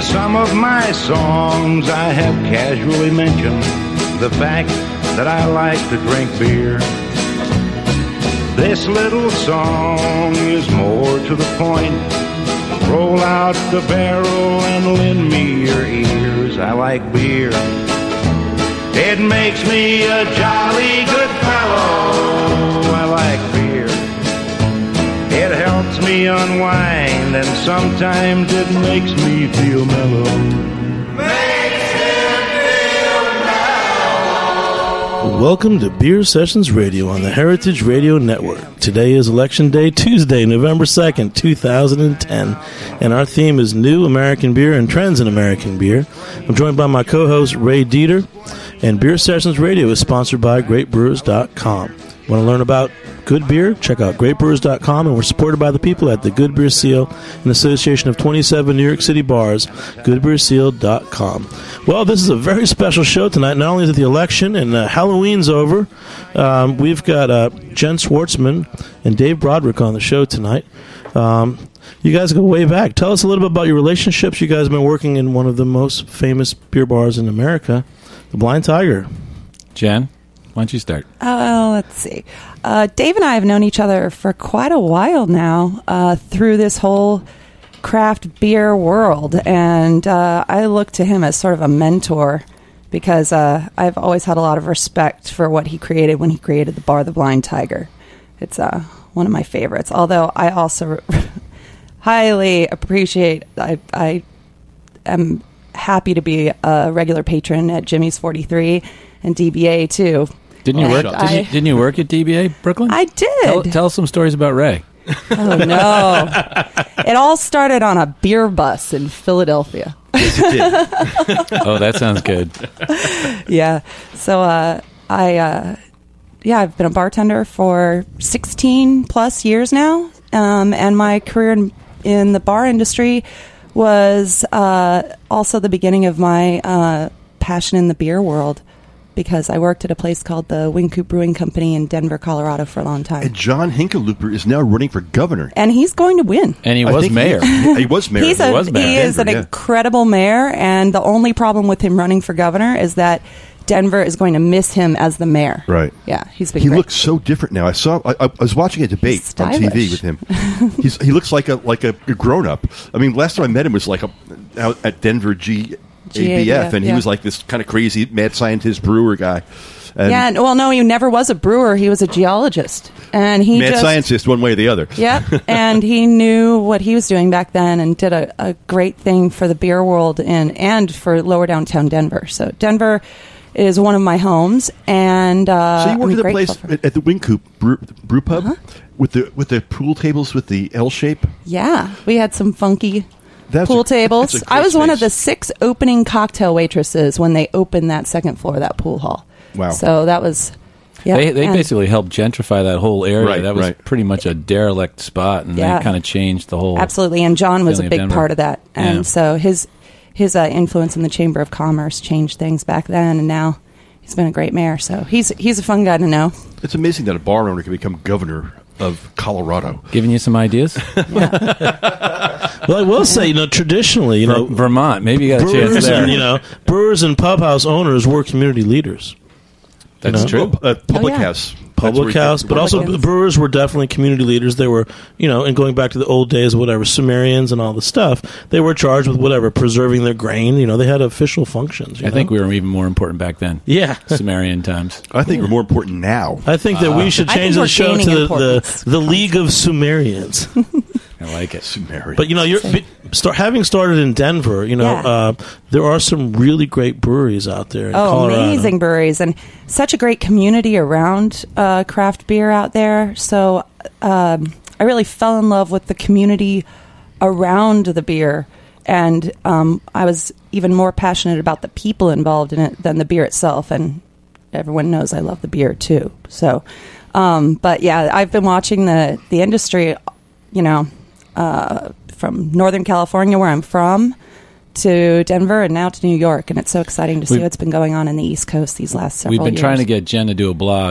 some of my songs I have casually mentioned the fact that I like to drink beer. This little song is more to the point. Roll out the barrel and lend me your ears. I like beer. It makes me a jolly good fellow. I like beer. It helps me unwind, and sometimes it makes me feel mellow. Makes him feel mellow. Welcome to Beer Sessions Radio on the Heritage Radio Network. Today is Election Day, Tuesday, November 2nd, 2010, and our theme is New American Beer and Trends in American Beer. I'm joined by my co-host, Ray Dieter, and Beer Sessions Radio is sponsored by GreatBrewers.com. Want to learn about good beer? Check out GreatBrewers.com, and we're supported by the people at the Good Beer Seal, an association of 27 New York City bars, GoodBeerSeal.com. Well, this is a very special show tonight. Not only is it the election and Halloween's over, we've got Jen Schwartzman and Dave Broderick on the show tonight. You guys go way back. Tell us a little bit about your relationships. You guys have been working in one of the most famous beer bars in America, the Blind Tiger. Jen, why don't you start? Let's see. Dave and I have known each other for quite a while now through this whole craft beer world, and I look to him as sort of a mentor because I've always had a lot of respect for what he created when he created the bar, the Blind Tiger. It's one of my favorites, although I also highly appreciate, I am happy to be a regular patron at Jimmy's 43 and DBA too. Didn't you work? Didn't you work at DBA Brooklyn? I did. Tell us some stories about Ray. Oh no! It all started on a beer bus in Philadelphia. Yes, it did. Oh, that sounds good. Yeah. So I've been a bartender for 16 plus years now, and my career in the bar industry was also the beginning of my passion in the beer world, because I worked at a place called the Wynkoop Brewing Company in Denver, Colorado for a long time. And John Hickenlooper is now running for governor. And he's going to win. And he was mayor. He was mayor. He is an incredible mayor, and the only problem with him running for governor is that Denver is going to miss him as the mayor. Right. Yeah, he's been He great. looks so different now. I was watching a debate on TV with him. He looks like a grown up. I mean, last time I met him was out at Denver GABF, and he was like this kind of crazy mad scientist brewer guy. And no, he never was a brewer. He was a geologist, and he mad scientist one way or the other. Yep, and he knew what he was doing back then, and did a great thing for the beer world and for lower downtown Denver. So Denver is one of my homes, and so you worked at a place at the Wynkoop Brew Pub with the pool tables with the L shape. Yeah, we had some funky pool tables. I was one of the 6 opening cocktail waitresses when they opened that second floor of that pool hall. Wow! So that was. Yeah, they basically helped gentrify that whole area. Right, that was pretty much a derelict spot, and they kind of changed the whole. Absolutely, and John was a big Denver. part of that, and so his influence in the Chamber of Commerce changed things back then, and now he's been a great mayor. So he's a fun guy to know. It's amazing that a bar owner can become governor of Colorado. Giving you some ideas? Well, I will say, traditionally, Vermont, maybe you got a chance there. And, brewers and pub house owners were community leaders. That's true. Public house. Public house, but also brewers were definitely community leaders. They were, and going back to the old days, whatever, Sumerians and all the stuff, they were charged with whatever, preserving their grain. They had official functions. I think we were even more important back then. Yeah. Sumerian times. I think we're more important now. I think that we should change the show to the League of Sumerians. I like it. Sumerian. But, having started in Denver, there are some really great breweries out there in Colorado. Amazing breweries, and such a great community around craft beer out there. So I really fell in love with the community around the beer, and I was even more passionate about the people involved in it than the beer itself, and everyone knows I love the beer too. So, but yeah, I've been watching the industry, from Northern California, where I'm from, to Denver, and now to New York, and it's so exciting to see what's been going on in the East Coast these last several years. We've been trying to get Jen to do a blog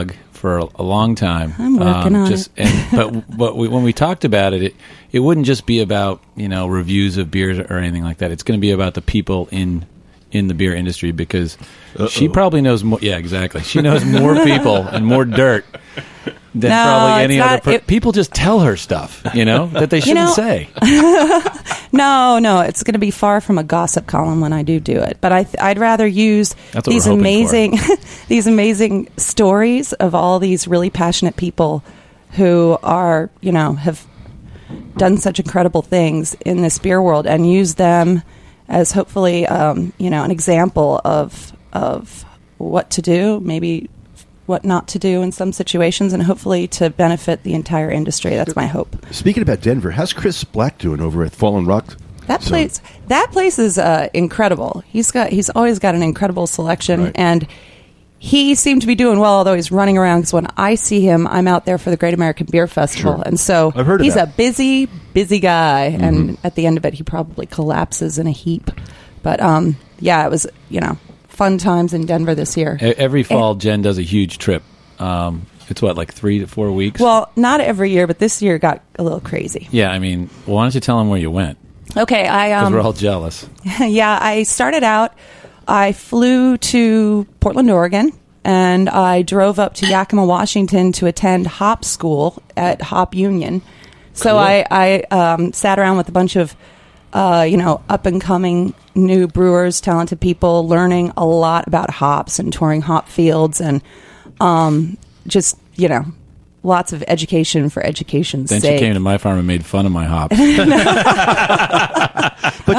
for a long time. I'm working on it. But when we talked about it wouldn't just be about reviews of beers or anything like that. It's going to be about the people in the beer industry, because she probably knows more. Yeah, exactly. She knows more people and more dirt than probably any other people just tell her stuff, that they shouldn't say. No, it's going to be far from a gossip column when I do it. But I'd rather use these amazing these amazing stories of all these really passionate people who are, have done such incredible things in this beer world, and use them as hopefully, an example of what to do, maybe what not to do in some situations, and hopefully to benefit the entire industry. That's my hope. Speaking about Denver, how's Chris Black doing over at Fallen Rock? That place is incredible. He's always got an incredible selection, right. And he seemed to be doing well, although he's running around, because when I see him, I'm out there for the Great American Beer Festival. Sure. And so I've heard of he's that. a busy guy. Mm-hmm. And at the end of it, he probably collapses in a heap. But it was, fun times in Denver this year. Every fall, Jen does a huge trip. It's like 3 to 4 weeks? Well, not every year, but this year got a little crazy. Yeah, why don't you tell them where you went? Okay, because we're all jealous. Yeah, I started out, I flew to Portland, Oregon, and I drove up to Yakima, Washington to attend hop school at Hop Union. So cool. I sat around with a bunch of, up-and-coming new brewers, talented people, learning a lot about hops and touring hop fields, and just, lots of education for education's sake. Then she came to my farm and made fun of my hops. But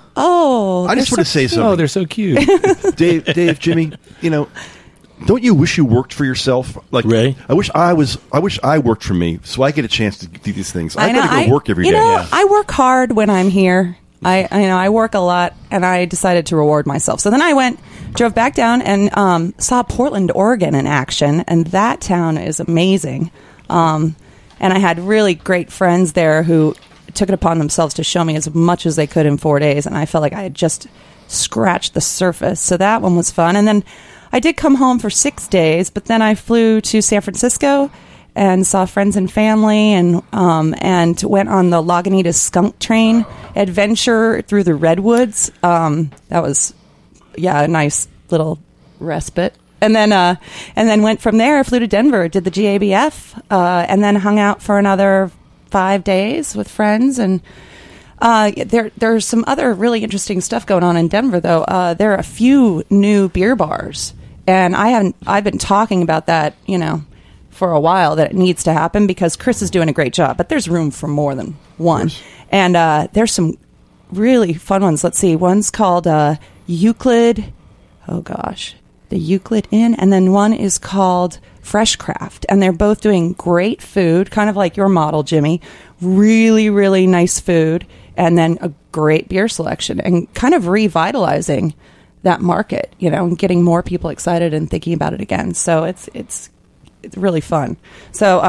I just want to say something. Oh, they're so cute. Dave, Jimmy, don't you wish you worked for yourself? Like Ray? I wish I worked for me, so I get a chance to do these things. I got to go work every day. I work hard when I'm here. I work a lot, and I decided to reward myself. So then I drove back down and saw Portland, Oregon in action, and that town is amazing. And I had really great friends there who took it upon themselves to show me as much as they could in 4 days, and I felt like I had just scratched the surface. So that one was fun. And then I did come home for 6 days, but then I flew to San Francisco and saw friends and family, and went on the Lagunitas Skunk Train adventure through the redwoods. That was, a nice little respite. And then went from there. I flew to Denver, did the GABF, and then hung out for another 5 days with friends. And there's some other really interesting stuff going on in Denver, though. There are a few new beer bars, and I've been talking about that, for a while, that it needs to happen, because Chris is doing a great job, but there's room for more than one. And there's some really fun ones. Let's see. One's called Euclid. Oh, gosh. The Euclid Inn. And then one is called Fresh Craft. And they're both doing great food, kind of like your model, Jimmy. Really, really nice food. And then a great beer selection, and kind of revitalizing that market, and getting more people excited and thinking about it again. So it's really fun. So,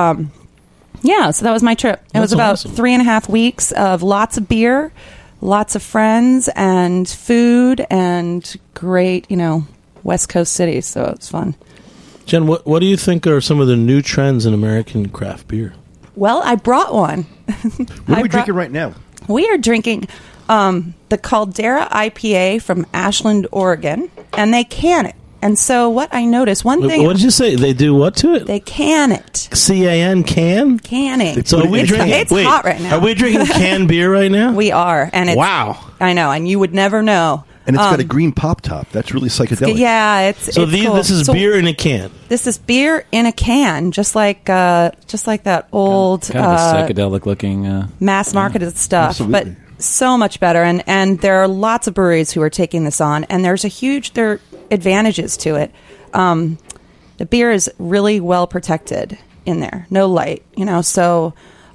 so that was my trip. It was about awesome. 3.5 weeks of lots of beer, lots of friends, and food, and great, West Coast cities. So it was fun. Jen, what do you think are some of the new trends in American craft beer? Well, I brought one. What are we drinking right now? We are drinking the Caldera IPA from Ashland, Oregon, and they can it. And so what I noticed, one thing... What did you say? They do what to it? They can it. C-A-N, can? Canning. So it's hot right now. Are we drinking canned beer right now? We are. And wow. I know, and you would never know. And it's got a green pop top. That's really psychedelic. Yeah, it's cool. This is beer in a can. This is beer in a can, just like that old... Kind of a psychedelic-looking... mass-marketed stuff. Absolutely. But so much better. And there are lots of breweries who are taking this on, and there are advantages to it. The beer is really well protected in there. No light, so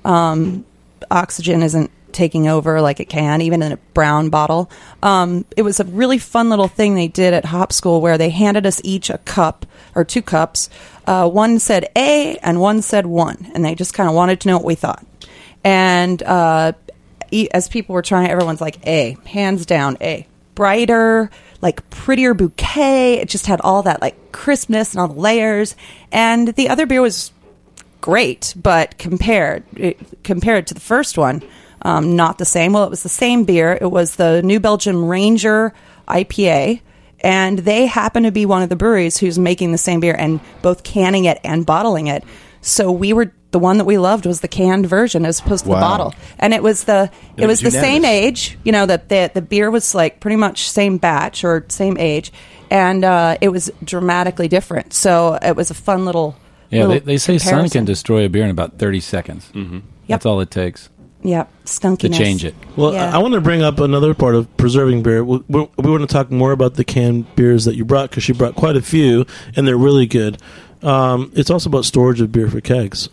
oxygen isn't taking over like it can, even in a brown bottle. It was a really fun little thing they did at Hop School, where they handed us each a cup, or 2 cups. One said A and one said 1, and they just kind of wanted to know what we thought. And as people were trying, everyone's like, A, hands down, A. brighter, like prettier bouquet. It just had all that like crispness and all the layers. And the other beer was great, but compared to the first one, not the same. Well, it was the same beer. It was the New Belgium Ranger IPA, and they happen to be one of the breweries who's making the same beer and both canning it and bottling it. So the one that we loved was the canned version as opposed to the bottle, and it was the same age. You know, that the beer was like pretty much same batch or same age, and it was dramatically different. So it was a fun little. Yeah, they say comparison. sun can destroy a beer in about 30 seconds. Mm-hmm. That's all it takes. Yep, skunkiness. To change it. Well, Yeah. I want to bring up another part of preserving beer. We want to talk more about the canned beers that you brought, because you brought quite a few, and they're really good. It's also about storage of beer for kegs.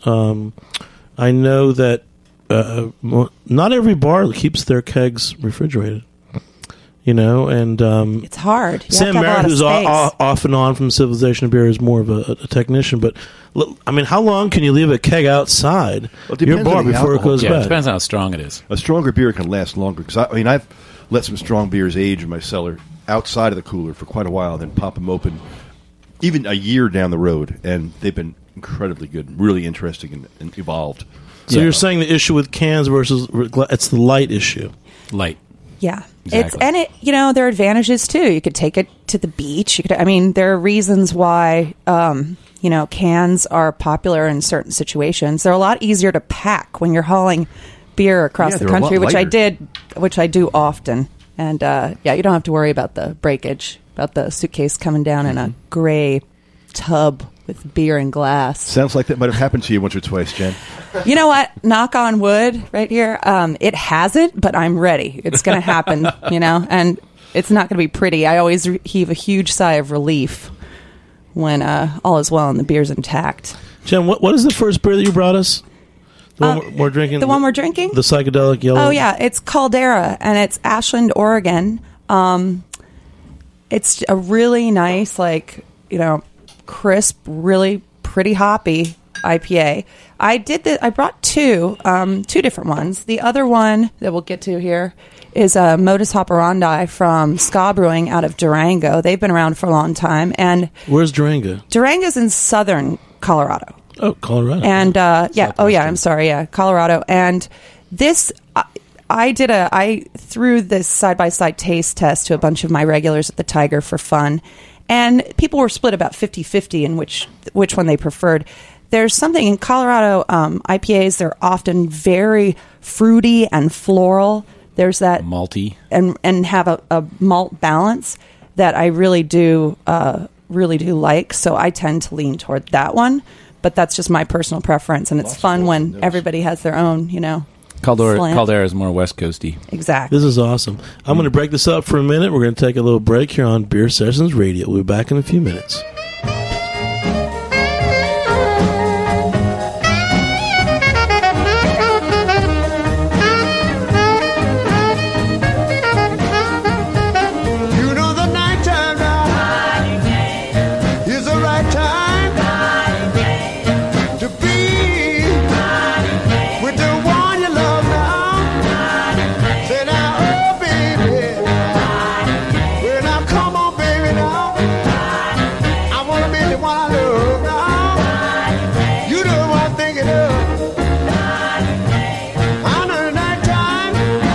I know that not every bar keeps their kegs refrigerated. You know, and It's hard. You Sam have to have a lot Merritt, of who's space. off and on from Civilization of Beer, is more of a technician. But I mean, how long can you leave a keg outside Well, it your depends bar on the before it alcohol. goes Yeah, it bad? depends on how strong it is. A stronger beer can last longer, because I mean, I've let some strong beers age in my cellar outside of the cooler for quite a while, then pop them open even a year down the road, and they've been incredibly good, really interesting and evolved. So Yeah. you're saying the issue with cans versus it's the light issue. Light. Yeah. Exactly. There are advantages too. You could take it to the beach. There are reasons why, cans are popular in certain situations. They're a lot easier to pack when you're hauling beer across Yeah, the they're a lot country, lighter. which I do often. And, you don't have to worry about the breakage, about the suitcase coming down in a gray tub with beer and glass. Sounds like that might have happened to you once or twice, Jen. You know what? Knock on wood right here. It hasn't, but I'm ready. It's going to happen, and it's not going to be pretty. I always heave a huge sigh of relief when all is well and the beer's intact. Jen, what is the first beer that you brought us? The one we're drinking? The one we're drinking? The psychedelic yellow? Oh, yeah. It's Caldera, and it's Ashland, Oregon. It's a really nice, crisp, really pretty hoppy IPA. I brought two different ones. The other one that we'll get to here is a Modus Operandi from Ska Brewing out of Durango. They've been around for a long time. And Where's Durango? Durango's in southern Colorado. Oh, Colorado. And I'm sorry, Colorado. And this, I threw this side-by-side taste test to a bunch of my regulars at the Tiger for fun. And people were split about 50-50 in which one they preferred. There's something in Colorado, IPAs, they're often very fruity and floral. There's that Malty. and have a malt balance that I really do like. So I tend to lean toward that one. But that's just my personal preference, and it's fun when everybody has their own, slant. Caldera is more West Coasty. Exactly. This is awesome. I'm going to break this up for a minute. We're going to take a little break here on Beer Sessions Radio. We'll be back in a few minutes. You know the nighttime now is the right time to be with the one you love now. Say now, oh baby, well now come on baby now. I wanna be the one I love now. You know what I'm thinking of. I know the nighttime.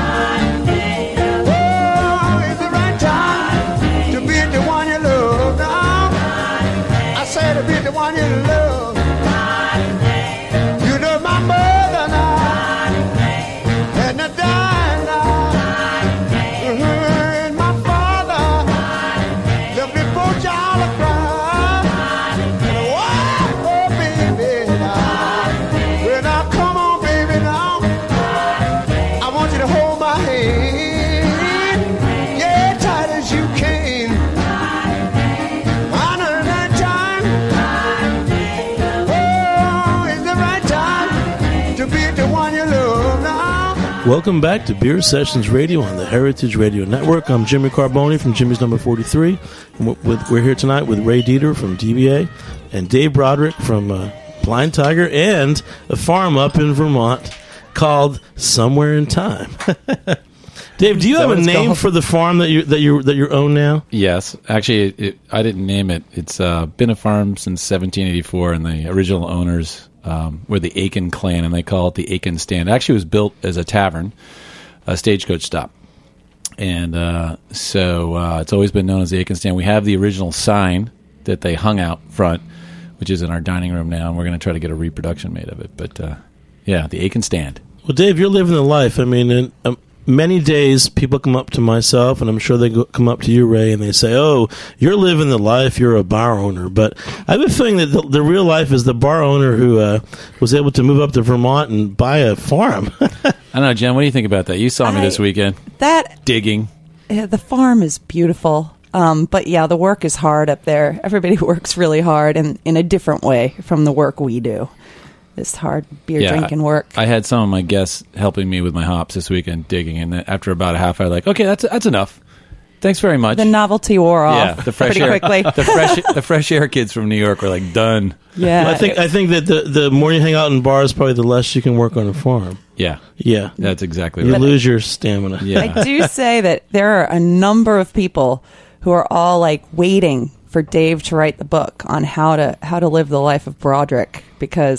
Oh, it's the right time to be the one you love now. I said to be the one you love. You know my mother now, and the dime now, and my father left me poor child to cry. And oh, baby now, well now come on baby now. I want you to hold my hand, yeah, tight as you can. I know that time, oh, it's the right time to be the one you love now. Welcome back to Beer Sessions Radio on the Heritage Radio Network. I'm Jimmy Carboni from Jimmy's Number 43. And we're here tonight with Ray Dieter from DBA and Dave Broderick from Blind Tiger and a farm up in Vermont called Somewhere in Time. Dave, do you have a what it's name called? for the farm that you own now? Yes, actually, I didn't name it. It's been a farm since 1784, and the original owners were the Aiken clan, and they call it the Aiken Stand. It actually was built as a tavern, a stagecoach stop, and so it's always been known as the Aiken Stand. We have the original sign that they hung out front, which is in our dining room now, and we're going to try to get a reproduction made of it. But yeah, the Aiken Stand. Well, Dave, you're living the life. I mean, many days people come up to myself, and I'm sure they come up to you, Ray, and they say, "Oh, you're living the life. You're a bar owner." But I have a feeling that the real life is the bar owner who was able to move up to Vermont and buy a farm. I don't know, Jen, what do you think about that? You saw me this weekend. Digging. The farm is beautiful. But yeah, the work is hard up there. Everybody works really hard and in a different way from the work we do. This hard beer drinking work. I had some of my guests helping me with my hops this weekend digging, and then after about a half hour, like, okay, that's enough. Thanks very much. The novelty wore off the fresh pretty air, quickly. the fresh air kids from New York were like, done. Yeah, I think that the more you hang out in bars, probably the less you can work on a farm. Yeah. Yeah. That's exactly You right. lose your stamina. Yeah. I do say that there are a number of people who are all like waiting for Dave to write the book on how to live the life of Broderick, because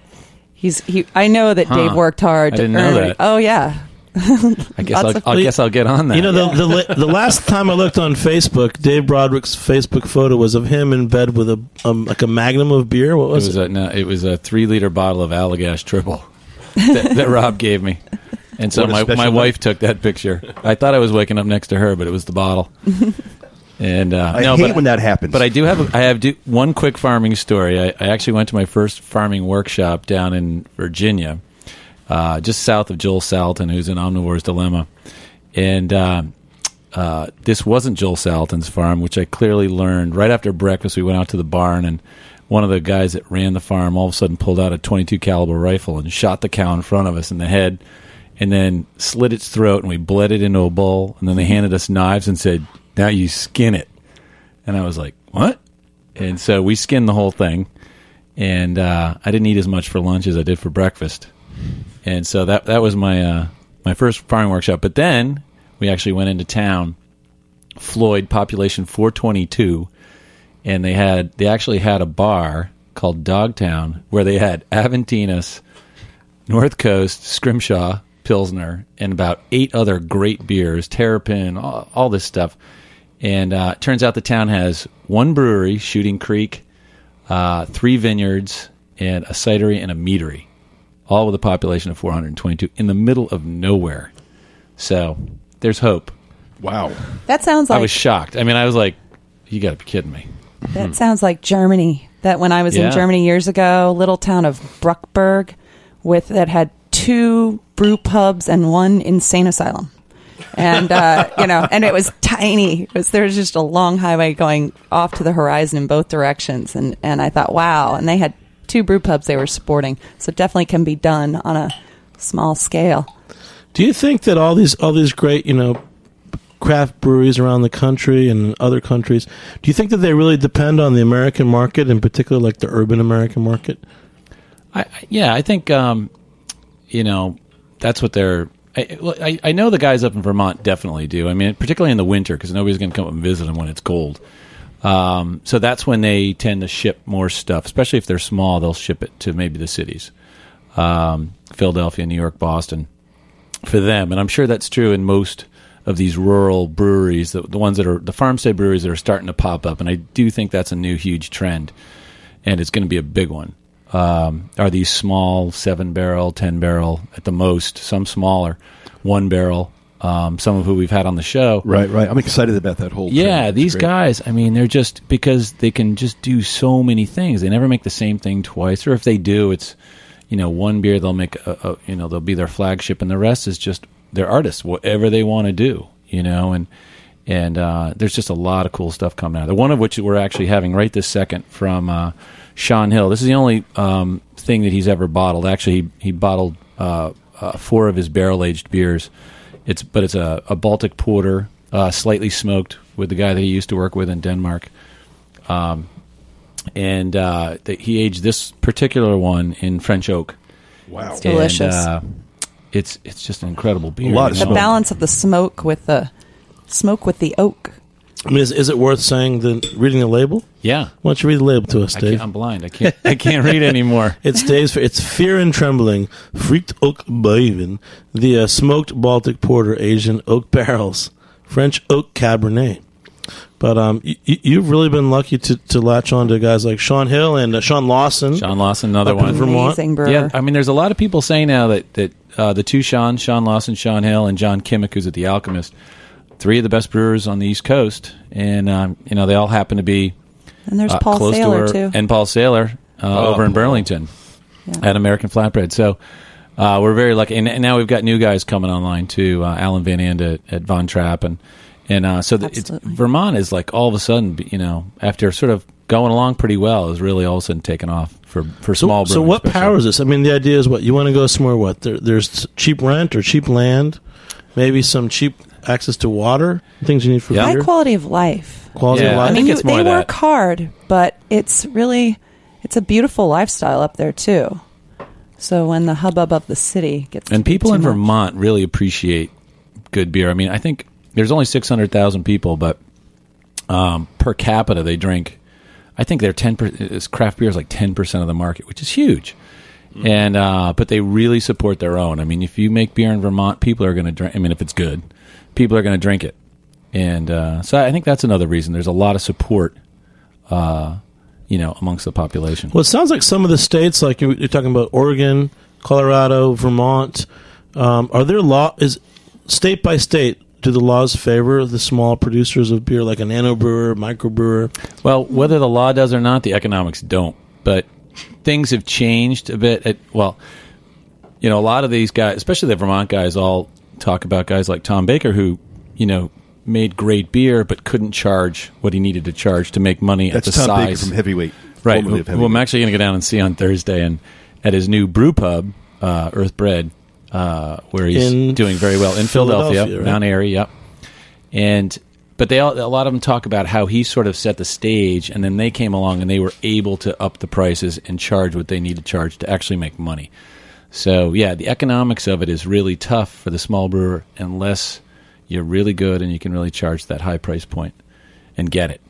I know that Dave worked hard. I didn't know that. Oh yeah. I guess I'll get on that. You know, the last time I looked on Facebook, Dave Broderick's Facebook photo was of him in bed with a magnum of beer. What was it? It was a 3-liter bottle of Allagash Triple that Rob gave me. And so my wife took that picture. I thought I was waking up next to her, but it was the bottle. And I hate when that happens. But I have one quick farming story. I actually went to my first farming workshop down in Virginia, just south of Joel Salatin, who's in Omnivore's Dilemma. And this wasn't Joel Salatin's farm, which I clearly learned right after breakfast. We went out to the barn, and one of the guys that ran the farm all of a sudden pulled out a .22 caliber rifle and shot the cow in front of us in the head, and then slit its throat, and we bled it into a bowl. And then they handed us knives and said, "Now you skin it." And I was like, "What?" And so we skinned the whole thing, and I didn't eat as much for lunch as I did for breakfast. And so that was my first farming workshop. But then we actually went into town, Floyd, population 422, and they actually had a bar called Dogtown where they had Aventinus, North Coast, Scrimshaw, Pilsner, and about 8 other great beers, Terrapin, all this stuff. And it turns out the town has 1 brewery, Shooting Creek, 3 vineyards, and a cidery and a meadery, all with a population of 422 in the middle of nowhere. So there's hope. Wow. That sounds like I was shocked. I mean, I was like, you got to be kidding me. that sounds like Germany. That when I was in Germany years ago, little town of Bruckberg, that had 2 brew pubs and 1 insane asylum. And and it was tiny. There was just a long highway going off to the horizon in both directions, and I thought, wow. And they had 2 brew pubs they were supporting, so it definitely can be done on a small scale. Do you think that all these great craft breweries around the country and other countries, do you think that they really depend on the American market, in particular, like the urban American market? I think that's what they're. I know the guys up in Vermont definitely do. I mean, particularly in the winter, because nobody's going to come up and visit them when it's cold. So that's when they tend to ship more stuff, especially if they're small. They'll ship it to maybe the cities, Philadelphia, New York, Boston, for them. And I'm sure that's true in most of these rural breweries, the ones that are the farmstead breweries that are starting to pop up. And I do think that's a new huge trend, and it's going to be a big one. Are these small 7-barrel, 10-barrel at the most, some smaller, 1-barrel, some of who we've had on the show. Right. I'm excited about that whole trend. These guys, I mean, they're just, because they can just do so many things. They never make the same thing twice, or if they do, it's, one beer they'll make, they'll be their flagship, and the rest is just their artists, whatever they want to do, and there's just a lot of cool stuff coming out. One of which we're actually having right this second from Sean Hill. This is the only thing that he's ever bottled. Actually, he bottled 4 of his barrel-aged beers. It's a Baltic porter, slightly smoked, with the guy that he used to work with in Denmark. He aged this particular one in French oak. Wow. It's delicious. it's just an incredible beer. A lot of The smoke. balance of the smoke with the oak. I mean, is it worth saying reading the label? Yeah. Why don't you read the label to us, Dave? I'm blind. I can't read anymore. It's Fear and Trembling, Freaked Oak Bourbon, the smoked Baltic Porter aged in oak barrels, French oak Cabernet. But you've really been lucky to latch on to guys like Sean Hill and Sean Lawson. Sean Lawson, another Up in one. Vermont. Amazing brewer. Yeah, I mean, there's a lot of people saying now that the two Sean Lawson, Sean Hill, and John Kimmick, who's at The Alchemist, 3 of the best brewers on the East Coast, and they all happen to be And there's Paul close Saylor, to her, too. and Paul Saylor over in Burlington at American Flatbread. So we're very lucky, and now we've got new guys coming online too. Alan Van Ande at Von Trapp, and so Vermont is like all of a sudden, after sort of going along pretty well, is really all of a sudden taken off for small brewing. So what especially. powers this? I mean, the idea is what you want to go somewhere. What there's cheap rent or cheap land, maybe some cheap access to water, things you need for High beer. quality of life. Quality Yeah, of I life. think it's more they that. work hard, but it's a beautiful lifestyle up there too. So when the hubbub of the city gets And people too in much- Vermont really appreciate good beer. I mean, I think there's only 600,000 people, but per capita they drink. I think they're 10%. Craft beer is like 10% of the market, which is huge. And but they really support their own. I mean, if you make beer in Vermont, people are going to drink. I mean, if it's good, people are going to drink it. And so I think that's another reason. There's a lot of support, amongst the population. Well, it sounds like some of the states, like you're talking about Oregon, Colorado, Vermont, are there is state by state, do the laws favor the small producers of beer, like a nano brewer, microbrewer? Well, whether the law does or not, the economics don't. But things have changed a bit. A lot of these guys, especially the Vermont guys, all talk about guys like Tom Baker who, made great beer but couldn't charge what he needed to charge to make money That's at the Tom size. Baker from Heavyweight. Right. Formerly of Who I'm Heavyweight. actually going to go down and see on Thursday, and at his new brew pub, Earth Bread, where he's doing very well in Philadelphia, right? Mount Airy. Yep. But a lot of them talk about how he sort of set the stage, and then they came along and they were able to up the prices and charge what they need to charge to actually make money. So yeah, the economics of it is really tough for the small brewer unless you're really good and you can really charge that high price point and get it.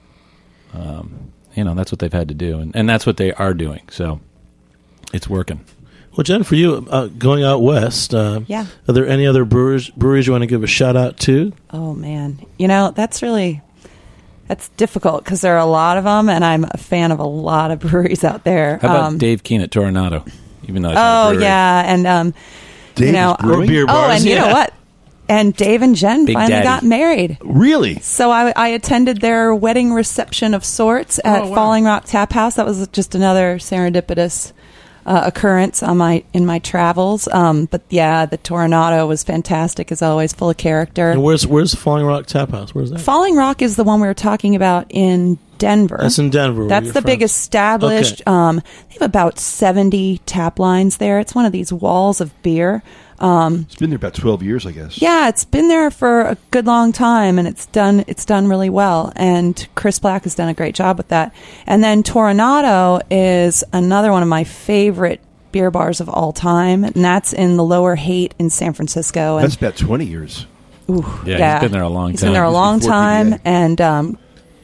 That's what they've had to do, and that's what they are doing. So it's working. Well, Jen, for you, going out west, are there any other breweries you want to give a shout out to? Oh man, that's difficult because there are a lot of them, and I'm a fan of a lot of breweries out there. How about Dave Keane at Toronado? Even though it's not a brewery. and Dave is brewing? beer bars. and you know what? And Dave and Jen Big finally Daddy. got married. Really? So I attended their wedding reception of sorts at Falling Rock Tap House. That was just another serendipitous occurrence in my travels. But yeah, the Toronado was fantastic as always, full of character. And where's Falling Rock Tap House? Where's that? Falling Rock is the one we were talking about in Denver. That's in Denver. where That's you're the from. big established. Okay. They have about 70 tap lines there. It's one of these walls of beer. It's been there about 12 years, I guess. Yeah, it's been there for a good long time, and it's done really well. And Chris Black has done a great job with that. And then Toronado is another one of my favorite beer bars of all time, and that's in the Lower Haight in San Francisco. And That's about 20 years. Yeah, he's been there a long He's time. been there a long Before time, PBA. and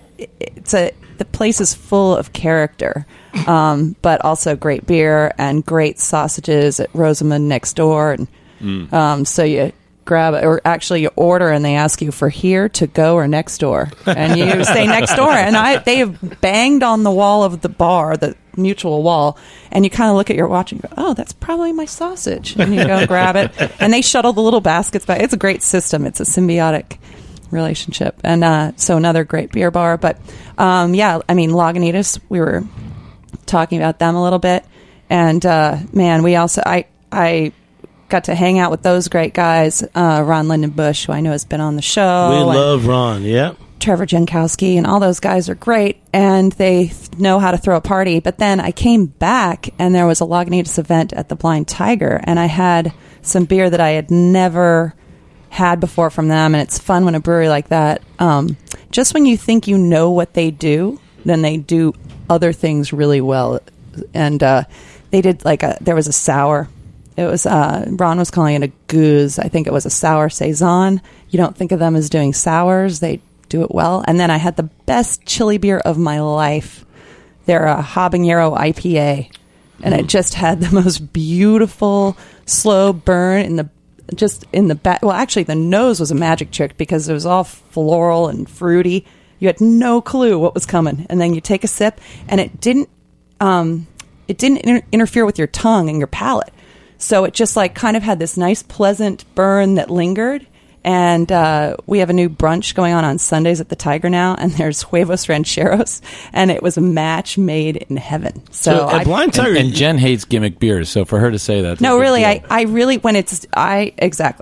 the place is full of character, but also great beer and great sausages at Rosamund next door. And so you grab it, or actually you order, and they ask you for here, to go, or next door, and you say next door. And they have banged on the wall of the bar, the mutual wall, and you kind of look at your watch and go, oh, that's probably my sausage, and you go and grab it, and they shuttle the little baskets back. It's a great system. It's a symbiotic relationship. And so another great beer bar. But Lagunitas, we were talking about them a little bit, and we also I got to hang out with those great guys, Ron Lindenbush, who I know has been on the show. We and love Ron, yeah. Trevor Jankowski, and all those guys are great, and they know how to throw a party. But then I came back, and there was a Lagunitas event at the Blind Tiger, and I had some beer that I had never had before from them. And it's fun when a brewery like that, just when you think you know what they do, then they do other things really well. And they did there was a sour It was Ron was calling it a goose. I think it was a sour saison. You don't think of them as doing sours; they do it well. And then I had the best chili beer of my life. They're a habanero IPA, and it just had the most beautiful slow burn in the back. Well, actually, the nose was a magic trick because it was all floral and fruity. You had no clue what was coming, and then you take a sip, and it didn't interfere with your tongue and your palate. So it just like kind of had this nice pleasant burn that lingered. And we have a new brunch going on Sundays at the Tiger now, and there's huevos rancheros, and it was a match made in heaven. So at Blind Tiger, and Jen hates gimmick beers, so for her to say that, no, really, I really when it's I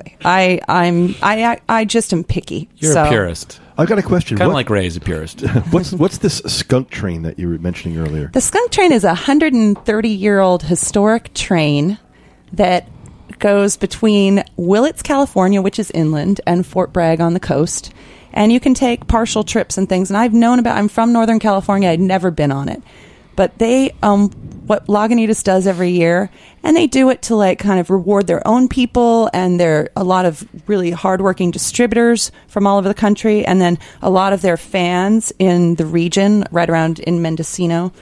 just am picky. You're a purist. I've got a question. Kind of like Ray's a purist. What's this skunk train that you were mentioning earlier? The skunk train is a 130-year-old historic train that goes between Willits, California, which is inland, and Fort Bragg on the coast. And you can take partial trips and things. And I'm from Northern California. I'd never been on it. But they, what Lagunitas does every year, and they do it to like kind of reward their own people, and they're a lot of really hardworking distributors from all over the country, and then a lot of their fans in the region, right around in Mendocino.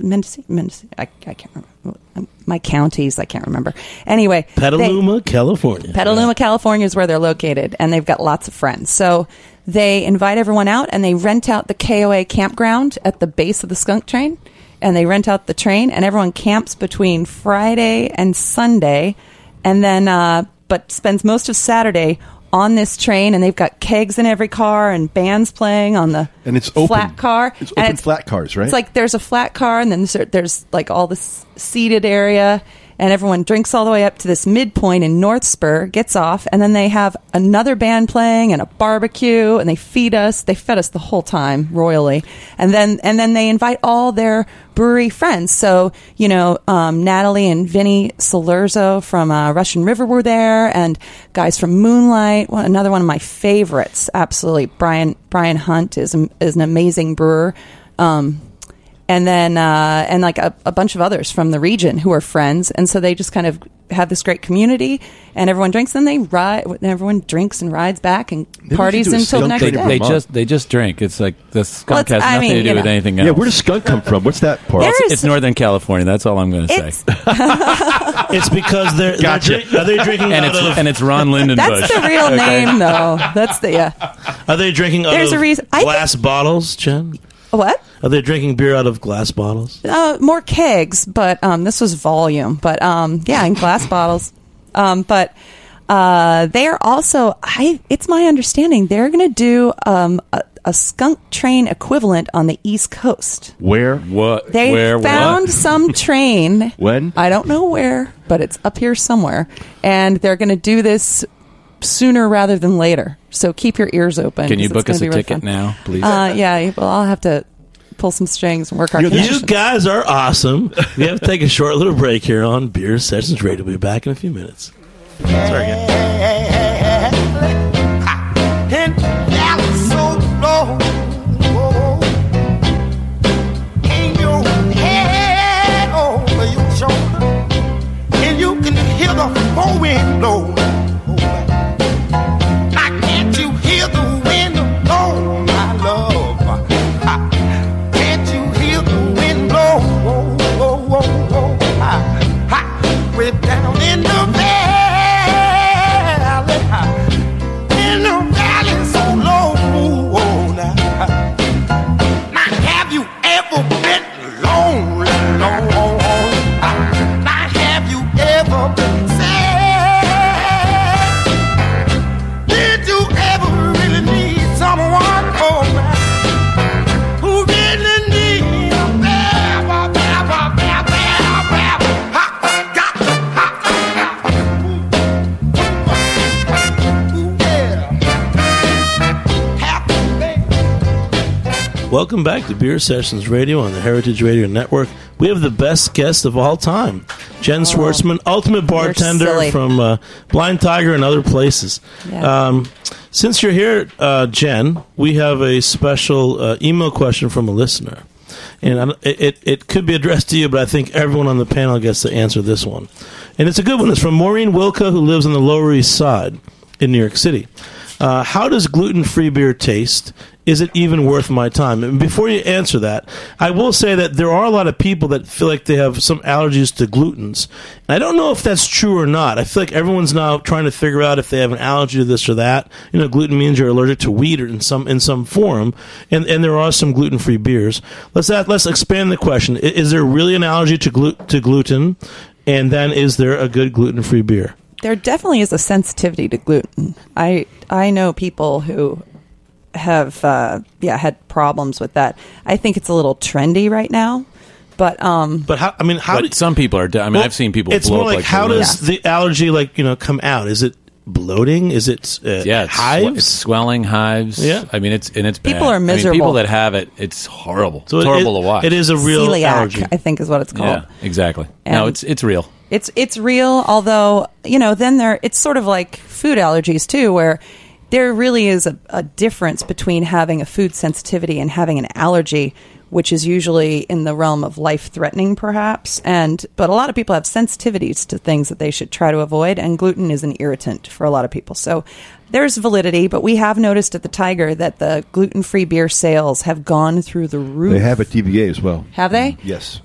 I can't remember. My counties, I can't remember. Anyway. Petaluma, California. Petaluma, California is where they're located, and they've got lots of friends. So they invite everyone out, and they rent out the KOA campground at the base of the skunk train, and they rent out the train, and everyone camps between Friday and Sunday, and then but spends most of Saturday on this train, and they've got kegs in every car and bands playing on the and it's open. Flat car. It's open flat cars, right? It's like there's a flat car, and then there's like all this seated area, and everyone drinks all the way up to this midpoint in North Spur, gets off, and then they have another band playing and a barbecue, and they feed us. They fed us the whole time royally, and then they invite all their brewery friends. So Natalie and Vinny Salerzo from Russian River were there, and guys from Moonlight. Another one of my favorites, absolutely. Brian Hunt is an amazing brewer. And then and like a bunch of others from the region who are friends, and so they just kind of have this great community, and everyone drinks, and they ride. And everyone drinks and rides back and parties until the next day. They just drink. It's like the skunk has nothing to do with anything else. Yeah, where does skunk come from? What's that part? It's Northern California. That's all I'm going to say. It's because they're are they drinking and it's Ron Lindenbush. That's the real name, though. That's the Are they drinking out of glass bottles, Jen? What? Are they drinking beer out of glass bottles? More kegs, but this was volume. But in glass bottles. But they are also. It's my understanding they're going to do a skunk train equivalent on the East Coast. Where? What? They found some train. When? I don't know where, but it's up here somewhere, and they're going to do this sooner rather than later. So keep your ears open. Can you book us a ticket now, please? Yeah. Well, I'll have to pull some strings and work our connections. You guys are awesome. We have to take a short little break here on Beer Sessions Radio. We'll be back in a few minutes. Sorry again. And you can hear the wind blow. Welcome back to Beer Sessions Radio on the Heritage Radio Network. We have the best guest of all time, Jen Schwartzman, ultimate bartender from Blind Tiger and other places. Yeah. Since you're here, Jen, we have a special email question from a listener. And it could be addressed to you, but I think everyone on the panel gets to answer this one. And it's a good one. It's from Maureen Wilka, who lives on the Lower East Side in New York City. How does gluten-free beer taste? Is it even worth my time? And before you answer that, I will say that there are a lot of people that feel like they have some allergies to glutens. And I don't know if that's true or not. I feel like everyone's now trying to figure out if they have an allergy to this or that. You know, gluten means you're allergic to wheat or in some form. And there are some gluten-free beers. Let's expand the question. Is there really an allergy to gluten? And then is there a good gluten-free beer? There definitely is a sensitivity to gluten. I know people who have had problems with that. I think it's a little trendy right now, but how? I mean, how? But some people are. I mean, I've seen people. It's blow more up like how does the allergy come out? Is it bloating? Is it hives? It's swelling, hives. Yeah, I mean it's bad. People are miserable. I mean, people that have it, it's horrible. So it's horrible to watch. It is a real celiac, allergy. I think is what it's called. Yeah, exactly. And no, it's real. It's real, although, then it's sort of like food allergies too, where there really is a difference between having a food sensitivity and having an allergy, which is usually in the realm of life-threatening, perhaps. But a lot of people have sensitivities to things that they should try to avoid, and gluten is an irritant for a lot of people. So there's validity, but we have noticed at the Tiger that the gluten-free beer sales have gone through the roof. They have at DBA as well. Have they? Yes.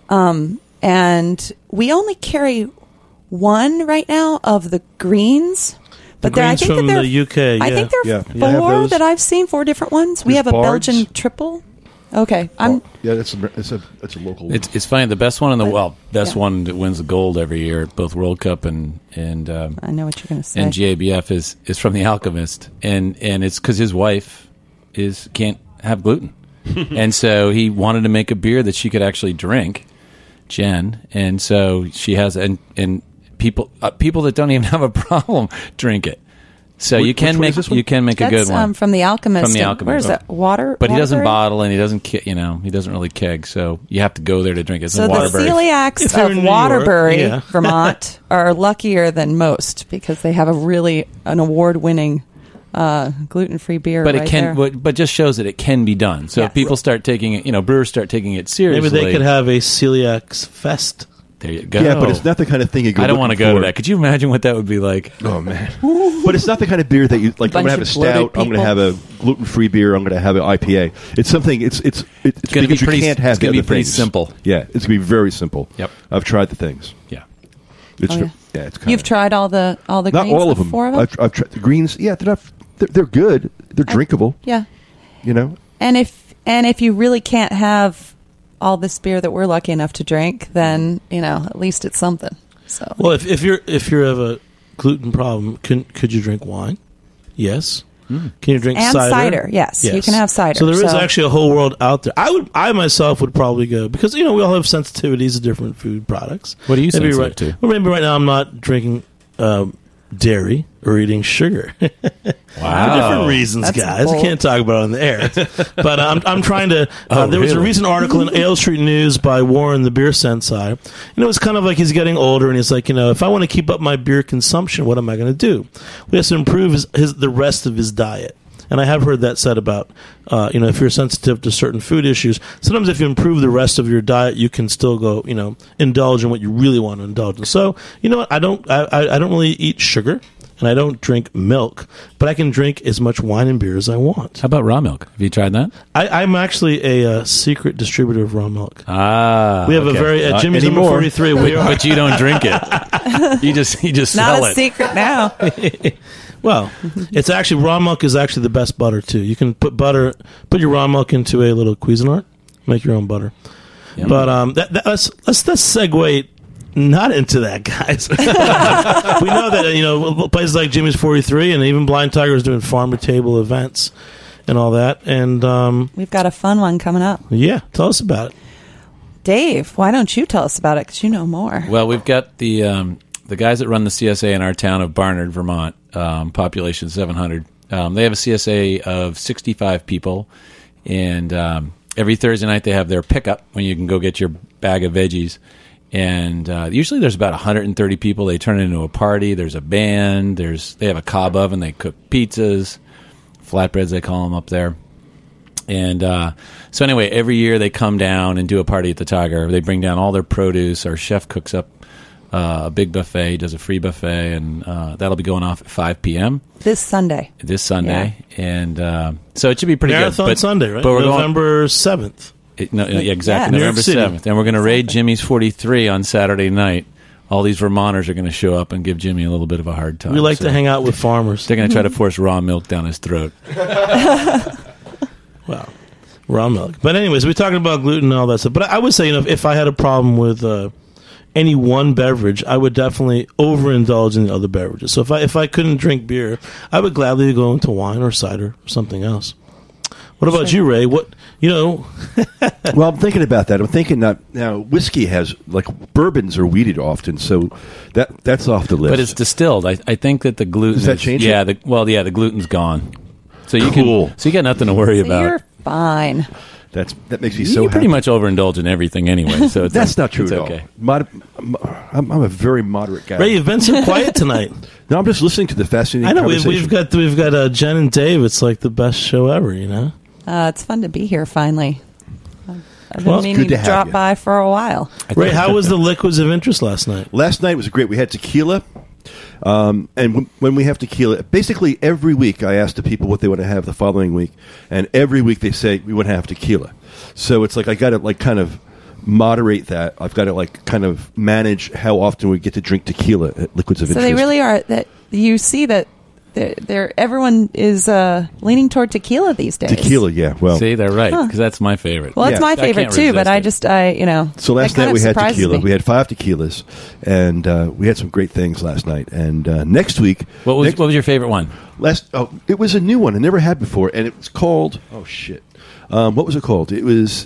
And we only carry one right now of the greens. But I think from the UK. I think there are Yeah, four that I've seen, 4 different ones. We have a Bard's. Belgian triple. Okay, That's a local. It's funny. The best one one that wins the gold every year at both World Cup and I know what you're going to say. and GABF is from the Alchemist, and it's because his wife can't have gluten, and so he wanted to make a beer that she could actually drink. Jen, and so she has, and people that don't even have a problem drink it. So you can make a good one from the Alchemist. From the Alchemist. Where is that? Water. But he doesn't Waterbury? bottle, and he doesn't really keg. So you have to go there to drink it. It's So in the Waterbury. celiacs If you're of in New Waterbury, York, Vermont, are luckier than most because they have an award-winning gluten-free beer. But right it can, there. but just shows that it can be done. So Yeah. if people start taking it, brewers start taking it seriously. Maybe they could have a celiac fest. There you go. Yeah, but it's not the kind of thing you go. I don't want to go to for. that. Could you imagine what that would be like? Oh man! But it's not the kind of beer that you like. I'm Bunch going to have a of bloated stout. I'm going to have a gluten-free beer. I'm going to have an IPA. It's something. It's gonna because be pretty- you can't have it's gonna the be other pretty things. simple. Yeah, it's going to be very simple. Yep. I've tried the things. Yeah. It's Oh, yeah. it's kind You've tried all the not greens, all of the them. 4 of them? I've tried the greens. Yeah, they're good. They're drinkable. Yeah. You know. And if you really can't have all this beer that we're lucky enough to drink, then at least it's something. So Well, if you have a gluten problem, could you drink wine? Yes. Can you drink and cider? Yes, you can have cider. So there is actually a whole world out there. I myself would probably go because we all have sensitivities to different food products. What are you maybe sensitive right, to? Well, maybe right now I'm not drinking dairy or eating sugar. Wow. For different reasons, That's guys. I bold. can't talk about it on the air. But I'm trying to. There was a really? recent article in Ale Street News by Warren, the beer sensei. And it was kind of like he's getting older, and he's like, if I want to keep up my beer consumption, what am I going to do? We have to improve the rest of his diet. And I have heard that said about, if you're sensitive to certain food issues, sometimes if you improve the rest of your diet, you can still go, indulge in what you really want to indulge in. So, you know what? I don't really eat sugar, and I don't drink milk, but I can drink as much wine and beer as I want. How about raw milk? Have you tried that? I'm actually a secret distributor of raw milk. Ah, We have a very Not Jimmy's number anymore. 43. We are. but you don't drink it. You just not sell a it. secret now. Well, it's actually raw milk is actually the best butter too. You can put your raw milk into a little Cuisinart, make your own butter. Yum. But let's segue not into that, guys. We know that places like Jimmy's 43 and even Blind Tiger is doing farmer table events and all that. And We've got a fun one coming up. yeah, tell us about it. Dave, why don't you tell us about it? Because you know more. Well, we've got the guys that run the CSA in our town of Barnard, Vermont, population 700. They have a CSA of 65 people, and every Thursday night they have their pickup when you can go get your bag of veggies. And usually there's about 130 people. They turn it into a party. There's a band. They have a cob oven. They cook pizzas, flatbreads they call them up there. And so anyway, every year they come down and do a party at the Tiger. They bring down all their produce. Our chef cooks up a big buffet, does a free buffet, and that'll be going off at 5 p.m. This Sunday. And so it should be pretty Marathon good. But Sunday, right? But we're November 7th. Exactly. Yeah. November 7th. And we're going to raid Jimmy's 43 on Saturday night. All these Vermonters are going to show up and give Jimmy a little bit of a hard time. We like to hang out with farmers. They're going to try to force raw milk down his throat. Well, raw milk. But anyways, we're talking about gluten and all that stuff. But I would say, if I had a problem with any one beverage, I would definitely overindulge in the other beverages. So if I couldn't drink beer, I would gladly go into wine or cider or something else. What about you, Ray? Well, I'm thinking about that. I'm thinking now whiskey has, like, bourbons are weeded often, so that's off the list. But it's distilled. I think that the gluten... Does that change it? it? The gluten's gone. So you Cool. So you got nothing to worry So about. you're fine. That makes me You so pretty happy. much overindulge in everything anyway. So it's That's not true it's at all. okay. I'm a very moderate guy. Ray, you've been so quiet tonight. No, I'm just listening to the fascinating I know conversation. we've got Jen and Dave. It's like the best show ever. It's fun to be here finally. I've Well, been it's meaning good to to have drop you. by for a while. Ray, how was the liquids of interest last night? Last night was great. We had tequila. And when we have tequila, basically every week I ask the people what they want to have the following week, and every week they say we want to have tequila. So it's like I got to like kind of moderate that. I've got to like kind of manage how often we get to drink tequila at Liquids of So Interest. they really are. That you see that everyone is leaning toward tequila these days. Tequila, yeah. Well, See, they're right, because that's my favorite. Well, it's Yeah. my I favorite can't too, but resist I it. just so last that kind night of we had surprises tequila. me. We had 5 tequilas, and we had some great things last night. And next week, What was your favorite one? it was a new one I never had before, and it was called what was it called? It was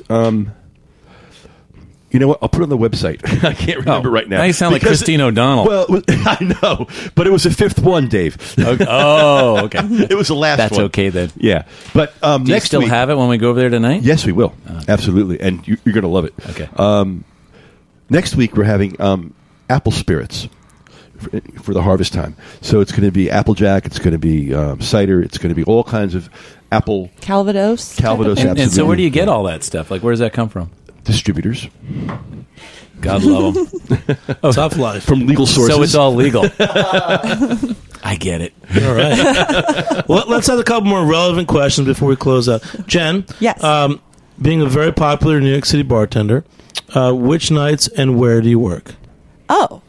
you know what? I'll put it on the website. I can't remember right now. Now you sound like Because Christine O'Donnell. Well, I know, but it was the 5th one, Dave. Okay. It It was the last That's one. okay then. Yeah, but Do you next still week, have it when we go over there tonight? yes, we will. Absolutely, and you're going to love it. Okay. Next week we're having apple spirits for the harvest time. So it's going to be Applejack. It's going to be cider. It's going to be all kinds of apple Calvados. type of Calvados. thing? Absolutely. And so where do you get all that stuff? Like, where does that come from? Distributors God love them. Tough life. from legal sources. So it's all legal. I get it. All right. Well, let's have a couple more relevant questions before we close out. Jen, Yes. Being a very popular New York City bartender, which nights and where do you work? Oh,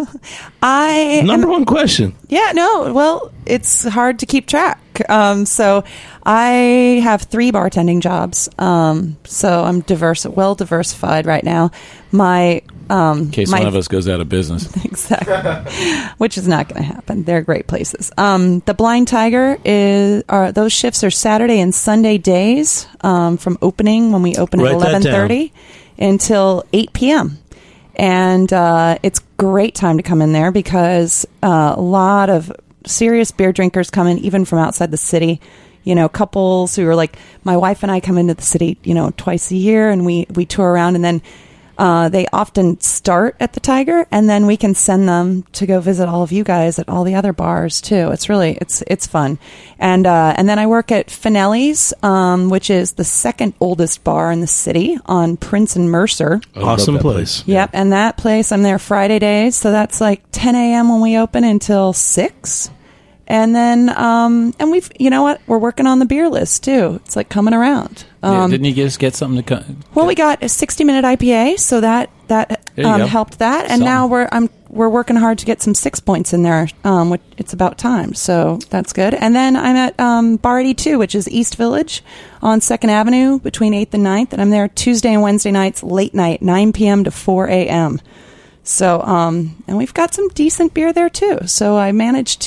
I Number one question. Yeah, no. Well, it's hard to keep track. So I have 3 bartending jobs. So I'm well diversified right now. My In case one of us goes out of business. exactly, which is not going to happen. They're great places. The Blind Tiger those shifts are Saturday and Sunday days from opening when we open at Write that 11:30 until 8 p.m. And it's great time to come in there because a lot of serious beer drinkers come in, even from outside the city. Couples who are like, my wife and I come into the city, twice a year, and we tour around, and then they often start at the Tiger, and then we can send them to go visit all of you guys at all the other bars too. It's really it's fun, and then I work at Finelli's, which is the second oldest bar in the city on Prince and Mercer. Awesome that place. Yep, and that place I'm there Friday days, so that's like 10 a.m. when we open until 6. And then, and we've, we're working on the beer list too. It's like coming around. Didn't you just get something to come? Well, we got a 60-minute IPA, so that There you go. helped that. And now we're working hard to get some 6 points in there. Which it's about time, so that's good. And then I'm at Bar 82, which is East Village on 2nd Avenue between 8th and 9th, and I'm there Tuesday and Wednesday nights, late night, 9 p.m. to 4 a.m. So, and we've got some decent beer there too. So I managed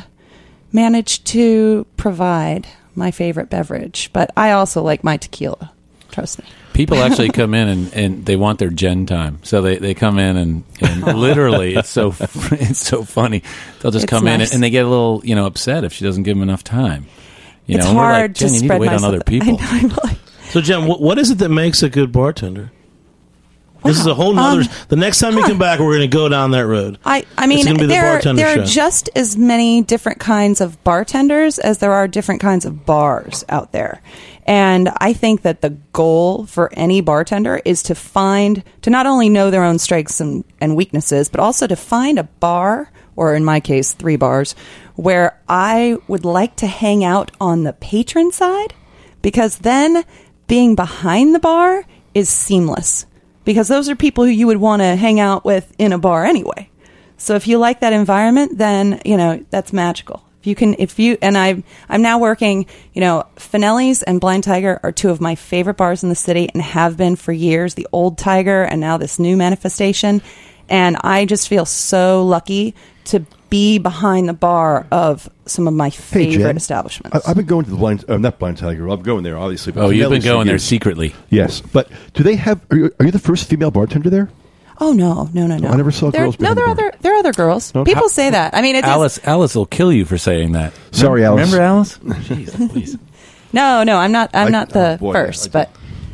to provide my favorite beverage, but I also like my tequila. Trust me. People actually come in and they want their Jen time. So they come in and literally it's so funny. They'll just It's come nice. in and they get a little It's upset if she doesn't give them enough time. And we're hard like, Jen, to you need spread to wait myself. on other people. I know, So, Jen, what is it that makes a good bartender? This is a whole nother. The next time you come back, we're going to go down that road. I It's mean, gonna be the there bartender are show. just as many different kinds of bartenders as there are different kinds of bars out there. And I think that the goal for any bartender is to not only know their own strengths and weaknesses, but also to find a bar, or in my case, 3 bars, where I would like to hang out on the patron side, because then being behind the bar is seamless, because those are people who you would want to hang out with in a bar anyway. So if you like that environment, then, that's magical. I'm now working, Finelli's and Blind Tiger are 2 of my favorite bars in the city and have been for years, the old Tiger and now this new Manifestation. And I just feel so lucky to be behind the bar of some of my favorite establishments. I've been going to the not Blind Tiger. I'm going there, obviously. But you've been going there secretly. Yes. But do they have, are you the first female bartender there? Oh, no. I never saw girls. No, there are other girls. No? People say that. I mean, Alice will kill you for saying that. Sorry, Alice. Remember Alice? Jeez, please. No, I'm not the first, but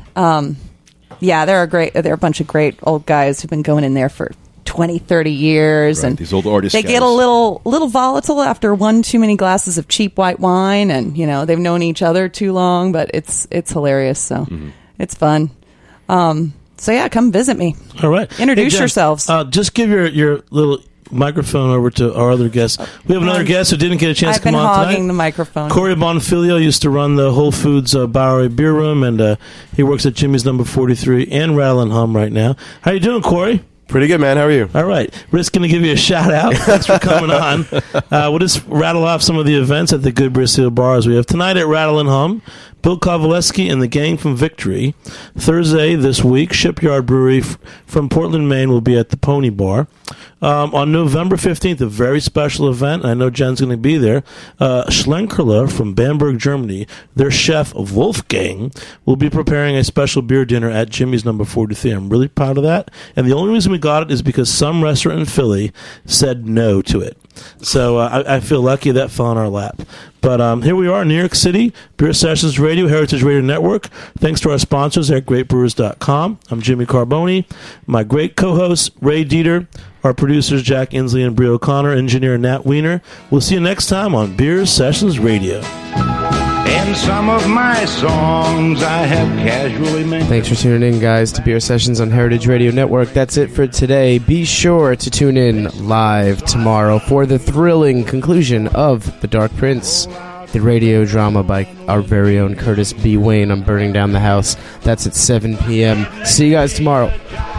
there are a bunch of great old guys who've been going in there for 20, 30 years, right, and these old artists. They get a little volatile after one too many glasses of cheap white wine, and they've known each other too long. But it's hilarious, so it's fun. So yeah, come visit me. All right, introduce yourselves. Just give your little microphone over to our other guest. We have another guest who didn't get a chance to come on tonight. I've been hogging the microphone. Corey Bonfilio used to run the Whole Foods Bowery Beer Room, and he works at Jimmy's Number 43 and Rattle and Hum right now. How you doing, Corey? Pretty good, man. How are you? All right. We're just going to give you a shout-out. Thanks for coming on. We'll just rattle off some of the events at the Good Beer Seal bars. We have tonight at Rattle and Hum, Bill Kovaleski and the gang from Victory. Thursday this week, Shipyard Brewery from Portland, Maine will be at the Pony Bar. On November 15th, a very special event. I know Jen's going to be there. Schlenkerla from Bamberg, Germany, their chef Wolfgang, will be preparing a special beer dinner at Jimmy's Number 43. I'm really proud of that. And the only reason we got it is because some restaurant in Philly said no to it. So I feel lucky that fell on our lap. But here we are in New York City, Beer Sessions Radio, Heritage Radio Network. Thanks to our sponsors at greatbrewers.com. I'm Jimmy Carboni. My great co-hosts, Ray Dieter. Our producers, Jack Inslee and Brie O'Connor. Engineer, Nat Wiener. We'll see you next time on Beer Sessions Radio. And some of my songs I have casually made. Thanks for tuning in, guys, to Beer Sessions on Heritage Radio Network. That's it for today. Be sure to tune in live tomorrow for the thrilling conclusion of The Dark Prince, the radio drama by our very own Curtis B. Wayne on Burning Down the House. That's at 7 p.m. See you guys tomorrow.